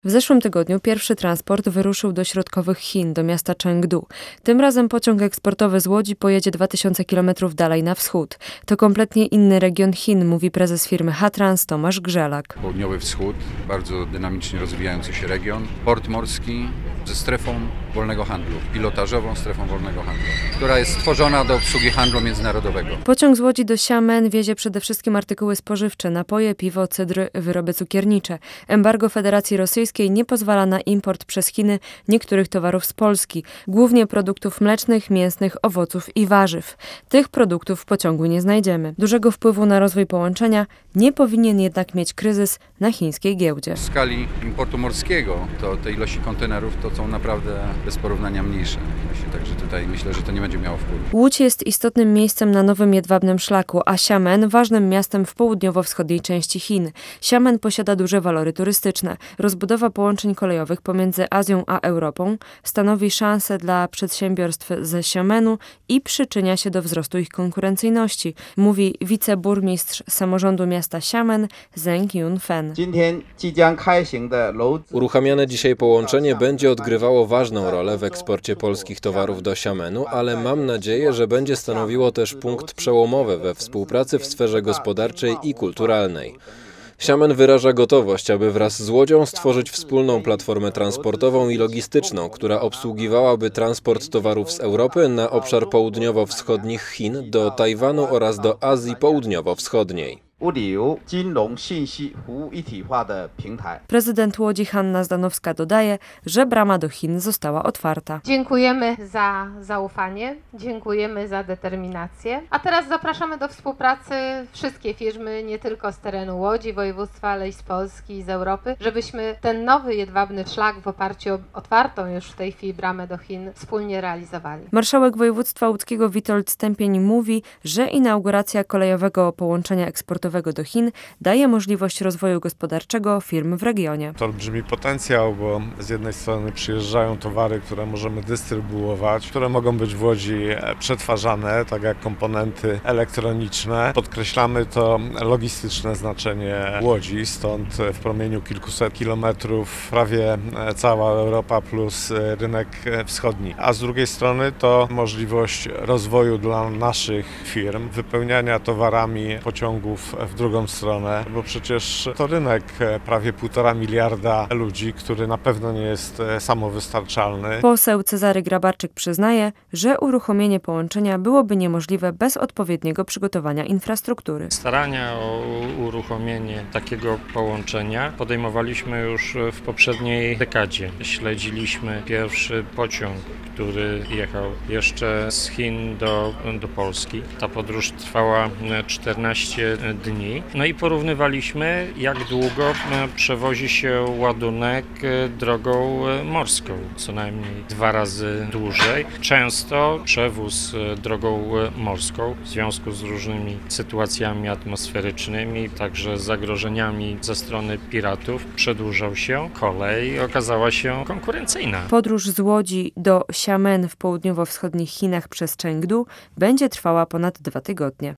W zeszłym tygodniu pierwszy transport wyruszył do środkowych Chin, do miasta Chengdu. Tym razem pociąg eksportowy z Łodzi pojedzie 2000 km dalej na wschód. To kompletnie inny region Chin, mówi prezes firmy Hatrans Tomasz Grzelak. Południowy wschód, bardzo dynamicznie rozwijający się region. Port morski ze strefą wolnego handlu, pilotażową strefą wolnego handlu, która jest stworzona do obsługi handlu międzynarodowego. Pociąg z Łodzi do Xiamen wiezie przede wszystkim artykuły spożywcze, napoje, piwo, cydry, wyroby cukiernicze. Embargo Federacji Rosyjskiej nie pozwala na import przez Chiny niektórych towarów z Polski, głównie produktów mlecznych, mięsnych, owoców i warzyw. Tych produktów w pociągu nie znajdziemy. Dużego wpływu na rozwój połączenia nie powinien jednak mieć kryzys na chińskiej giełdzie. W skali importu morskiego to te ilości kontenerów to są naprawdę bez porównania mniejsze. Także tutaj myślę, że to nie będzie miało wpływu. Łódź jest istotnym miejscem na nowym jedwabnym szlaku, a Xiamen ważnym miastem w południowo-wschodniej części Chin. Xiamen posiada duże walory turystyczne. Rozbudowa połączeń kolejowych pomiędzy Azją a Europą stanowi szansę dla przedsiębiorstw ze Xiamenu i przyczynia się do wzrostu ich konkurencyjności, mówi wiceburmistrz samorządu miasta Xiamen Zheng Yunfen. Uruchamiane dzisiaj połączenie będzie odgrywało ważną rolę w eksporcie polskich towarów do Xiamenu, ale mam nadzieję, że będzie stanowiło też punkt przełomowy we współpracy w sferze gospodarczej i kulturalnej. Xiamen wyraża gotowość, aby wraz z Łodzią stworzyć wspólną platformę transportową i logistyczną, która obsługiwałaby transport towarów z Europy na obszar południowo-wschodnich Chin do Tajwanu oraz do Azji Południowo-Wschodniej. Prezydent Łodzi Hanna Zdanowska dodaje, że brama do Chin została otwarta. Dziękujemy za zaufanie, dziękujemy za determinację, a teraz zapraszamy do współpracy wszystkie firmy, nie tylko z terenu Łodzi, województwa, ale i z Polski i z Europy, żebyśmy ten nowy jedwabny szlak w oparciu o otwartą już w tej chwili bramę do Chin wspólnie realizowali. Marszałek województwa łódzkiego Witold Stępień mówi, że inauguracja kolejowego połączenia eksportowego do Chin daje możliwość rozwoju gospodarczego firm w regionie. To olbrzymi potencjał, bo z jednej strony przyjeżdżają towary, które możemy dystrybuować, które mogą być w Łodzi przetwarzane, tak jak komponenty elektroniczne. Podkreślamy to logistyczne znaczenie Łodzi, stąd w promieniu kilkuset kilometrów prawie cała Europa plus rynek wschodni. A z drugiej strony to możliwość rozwoju dla naszych firm, wypełniania towarami pociągów w drugą stronę, bo przecież to rynek prawie 1,5 miliarda ludzi, który na pewno nie jest samowystarczalny. Poseł Cezary Grabarczyk przyznaje, że uruchomienie połączenia byłoby niemożliwe bez odpowiedniego przygotowania infrastruktury. Starania o uruchomienie takiego połączenia podejmowaliśmy już w poprzedniej dekadzie. Śledziliśmy pierwszy pociąg, który jechał jeszcze z Chin do Polski. Ta podróż trwała 14 dni. No i porównywaliśmy, jak długo przewozi się ładunek drogą morską. Co najmniej 2 razy dłużej. Często przewóz drogą morską w związku z różnymi sytuacjami atmosferycznymi, także zagrożeniami ze strony piratów przedłużał się. Kolej okazała się konkurencyjna. Podróż z Łodzi do Xiamen w południowo-wschodnich Chinach przez Chengdu będzie trwała ponad 2 tygodnie.